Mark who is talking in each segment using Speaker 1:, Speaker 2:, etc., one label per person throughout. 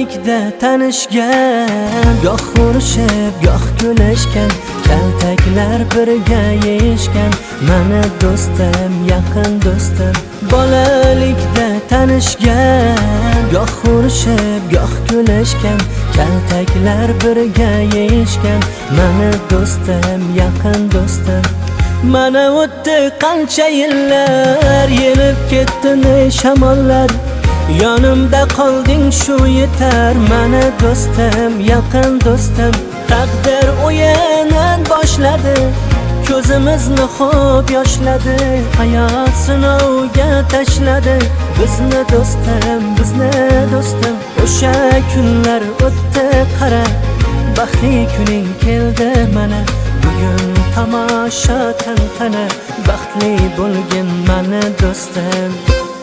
Speaker 1: Bolalikda tanishgan, goh urushib, goh kulishgan, kaltaklar birga yeyishgan, mani do'stim, yaqin do'stim. Bolalikda tanishgan, goh urushib, goh kulishgan, kaltaklar birga yeyishgan, mani do'stim, yaqin do'stim. Mana o'tdi qancha yillar, yelib ketdi ne shamollar, yonimda qolding shu yetar, mani do'stim, yaqin do'stim. Taqdir o'yinin boshladi, ko'zimizni xo'p yoshladi, hayot sinovga tashladi bizni do'stim, bizni do'stim. O'sha kunlar o'tdi qara, baxtli kuning keldi mana, bugun tomosha tantana, baxtli bo'lgin mani do'stim.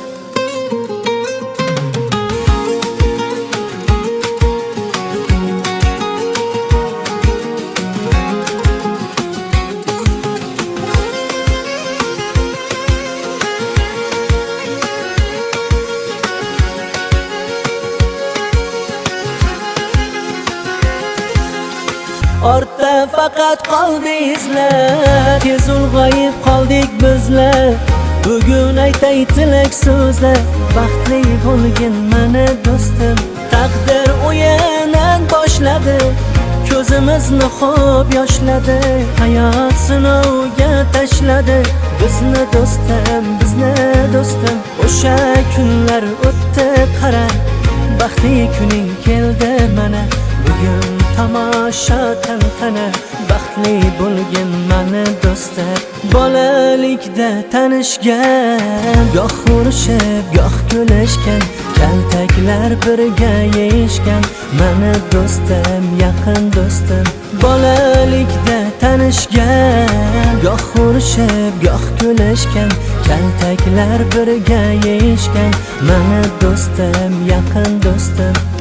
Speaker 1: Ortda faqat qoldi izlar, tez ulg'ayib qoldik bizlar. Bugun aytay tilak so'zlar, baxtli bo'lgin mani do'stim. Taqdir o'yinin boshladi, ko'zimizni xo'p yoshladi, hayot sinovga tashladi bizni do'stim, bizni do'stim. O'sha kunlar o'tdi qara, baxtli kuning keldi mana, bugun tomosha tantana, baxtli bo'lgin mani do'stim. Bolalikda tanishgan, goh urushib, goh kulishgan, kaltaklar birga yeyishgan, mani do'stim, yaqin do'stim. Bolalikda tanishgan, goh urushib, goh kulishgan, kaltaklar birga yeyishgan, mani do'stim, yaqin do'stim.